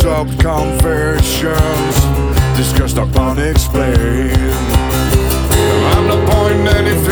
unsolved confessions discussed or unexplained. I'm not pointing any